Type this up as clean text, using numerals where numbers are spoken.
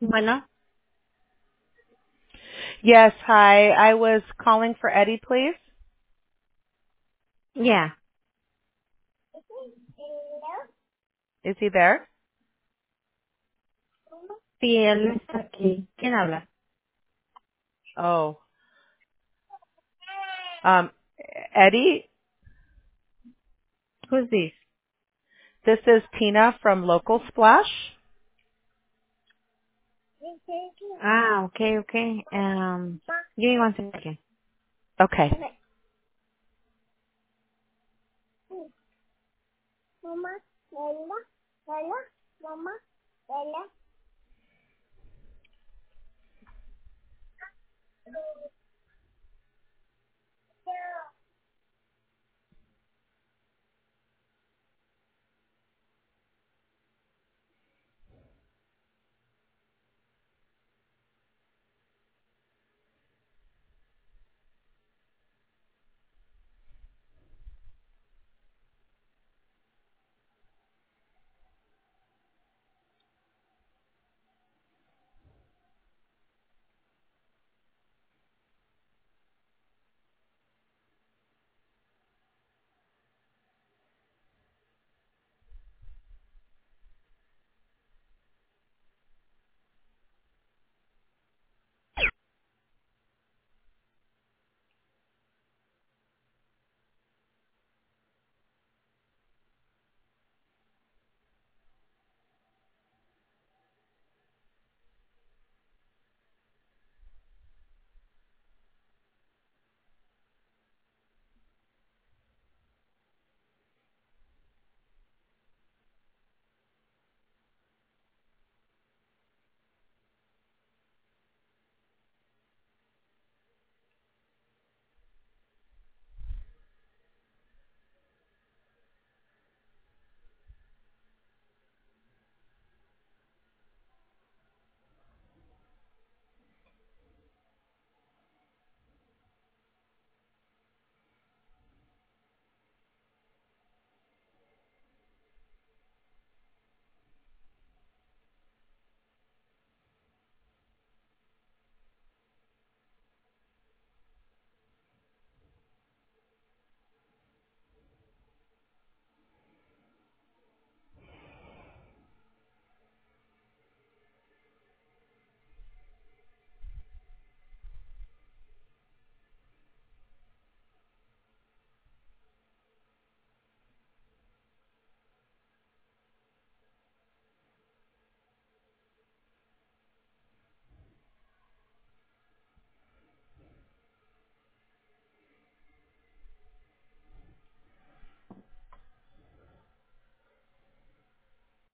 Bueno, Yes, hi. I was calling for Eddie, please. ya. Is he there? Sí, él no está aquí. ¿Quién habla? Oh, um, Eddie, Who's this? this is Tina from Local Splash. Ah, okay, okay. Give me one second. Okay.